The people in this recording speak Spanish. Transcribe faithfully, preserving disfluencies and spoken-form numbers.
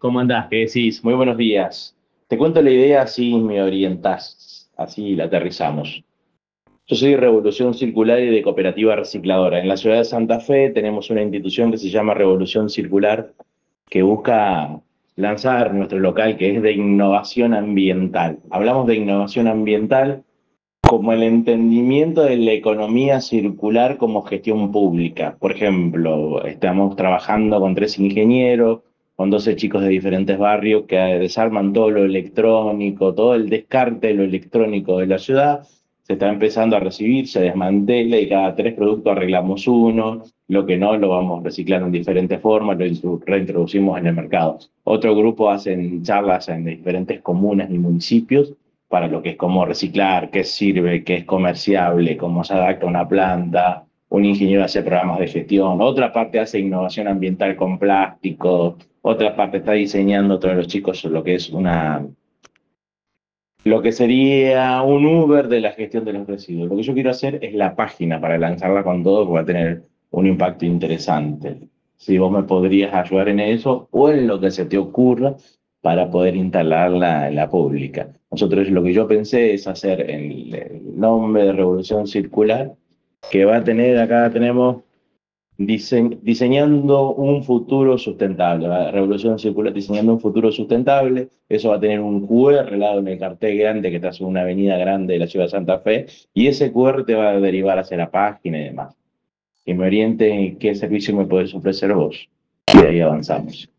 ¿Cómo andás? ¿Qué decís? Muy buenos días. Te cuento la idea así me orientás, así la aterrizamos. Yo soy de Revolución Circular y de Cooperativa Recicladora. En la ciudad de Santa Fe tenemos una institución que se llama Revolución Circular que busca lanzar nuestro local que es de innovación ambiental. Hablamos de innovación ambiental como el entendimiento de la economía circular como gestión pública. Por ejemplo, estamos trabajando con tres ingenieros, con doce chicos de diferentes barrios que desarman todo lo electrónico, todo el descarte de lo electrónico de la ciudad. Se está empezando a recibir, se desmantela y cada tres productos arreglamos uno. Lo que no lo vamos reciclando en diferentes formas, lo reintroducimos en el mercado. Otro grupo hacen charlas en diferentes comunas y municipios para lo que es cómo reciclar, qué sirve, qué es comerciable, cómo se adapta a una planta. Un ingeniero hace programas de gestión, otra parte hace innovación ambiental con plástico, otra parte está diseñando todos los chicos lo que es una, lo que sería un Uber de la gestión de los residuos. Lo que yo quiero hacer es la página para lanzarla con todo, porque va a tener un impacto interesante. Si vos me podrías ayudar en eso o en lo que se te ocurra para poder instalarla en la pública. Nosotros lo que yo pensé es hacer el, el nombre de Revolución Circular, que va a tener, acá tenemos Dise- diseñando un futuro sustentable, la Revolución Circular diseñando un futuro sustentable. Eso va a tener un Q R al lado en el cartel grande que está sobre una avenida grande de la ciudad de Santa Fe, y ese Q R te va a derivar hacia la página y demás. Que me oriente en qué servicio me puedes ofrecer vos. Y ahí avanzamos.